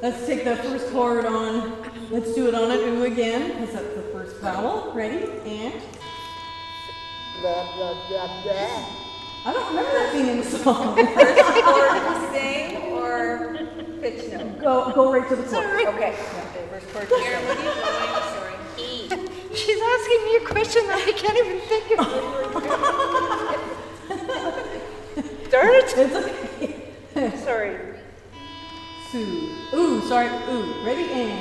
Let's take the first chord on, let's do it on an oo again, because that's the first vowel. Ready? And? Blah, blah, blah, blah. I don't remember that being in the song. First chord to sing or pitch note? Go right to the chord. Okay. Okay, first chord to sing. What are you going? Sorry. E. She's asking me a question that I can't even think of. Darn it. It's okay. Sorry. Sue. Ooh, sorry, ooh. Ready? And?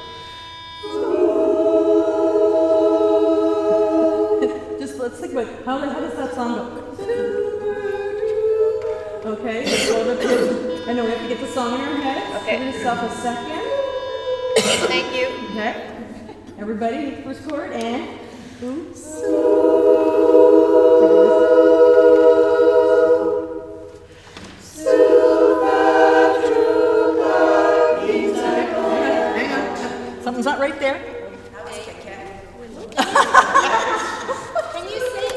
Just let's think about how does that song go? Okay, so the pitch. I know we have to get the song in our head. Okay. Give yourself a second. Thank you. Okay. Everybody, hit the first chord and ooh. Hang on. Something's not right there. Can you sing?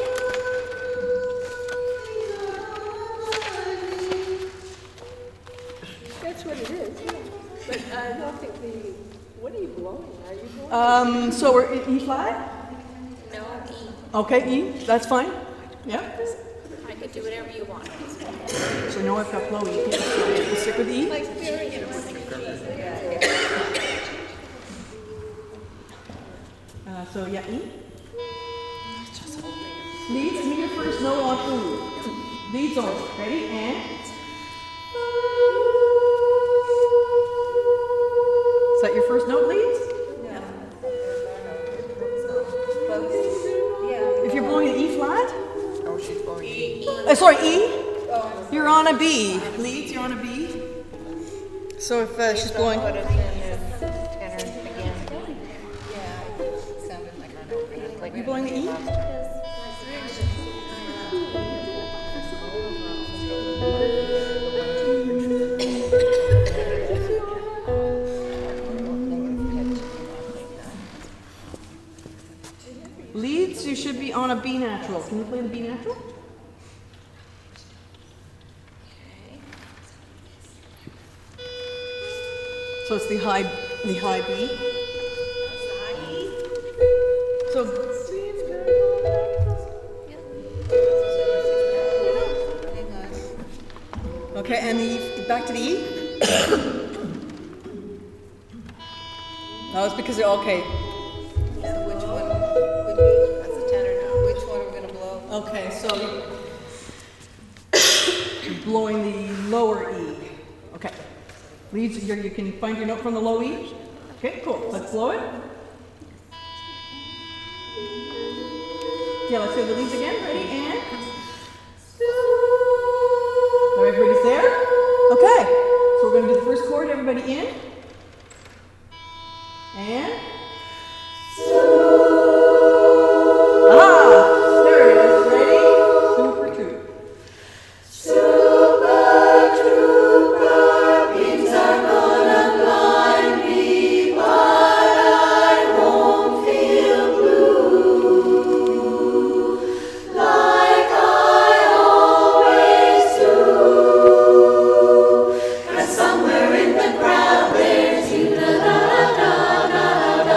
That's what it is, yeah. But I don't think what are you blowing? Are you blowing? So we're E flat? No, E. Okay, E, that's fine. Yeah. I could do whatever you want. So no, I've got low E. We'll stick with E. So yeah, E. Leads, give me your first note on ooh. Leads on. Ready? And? Is that your first note, leads? If you're blowing an E flat? Oh, she's blowing E. Sorry, E? You're on a B. Leads, you're on a B. So if she's blowing... Put us in the tenor again. Yeah, it sounded like our note. Like You're blowing the E? Leads, you should be on a B natural. Can you play the B natural? So it's the high B. So okay, and the back to the E. No, it's because okay. Which one? That's the tenor now. Which one are we going to blow? Okay, so blowing the lower E. Okay. Leads, you can find your note from the low E. Okay, cool. Let's blow it. Yeah, let's hear the leads again. Ready? And? Everybody's there? Okay. So we're going to do the first chord. Everybody in. And? There it is. Ready? Super true. Somewhere in the crowd there's you, da da da da da da.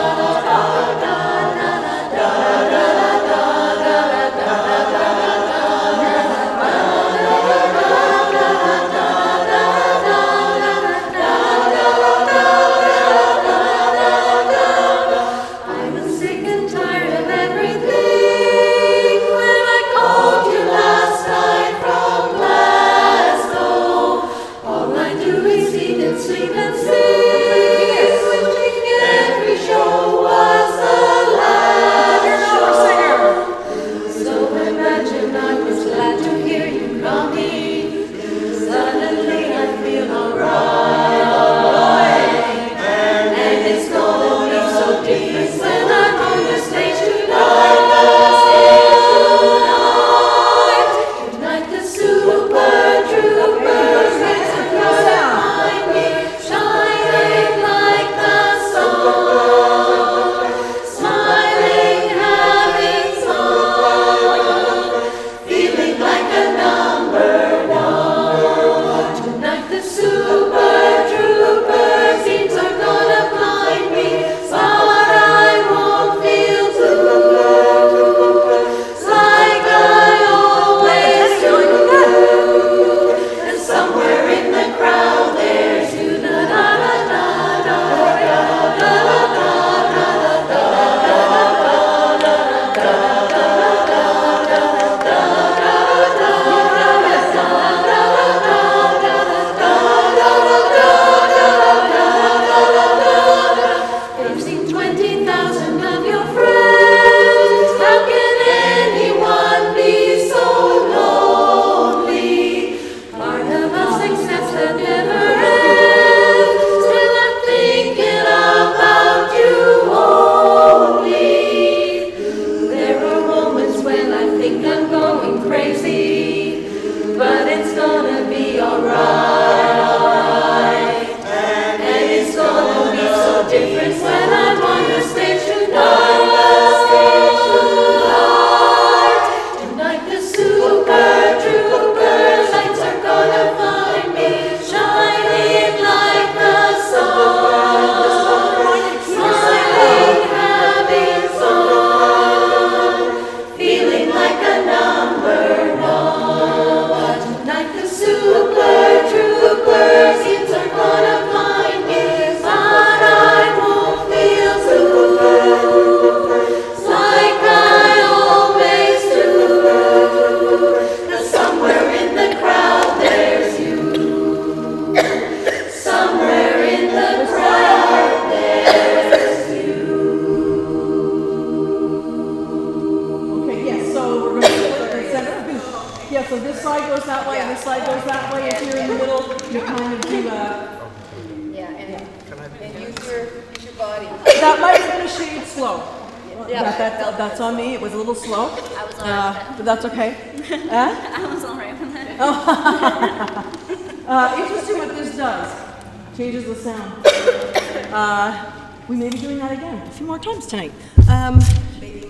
difference when I'm on the stage tonight. Tonight the super troopers lights are gonna find me shining like the sun, smiling, having fun, feeling like a number one. Tonight the super troopers lights are gonna find me, but I won't feel blue like I always do. 'Cause somewhere in the crowd there's you. Somewhere in the crowd there's you. Okay, yes, so we're going to split the center. Yeah, so this side goes that way, and this side goes that way. If you're in the middle, you kind of do Yeah, and use your body. that might have been a shade slow. Yeah. That's on me. It was a little slow. I was all right with But that's okay. that. I was all right with that. Interesting what this does. Changes the sound. We may be doing that again a few more times tonight.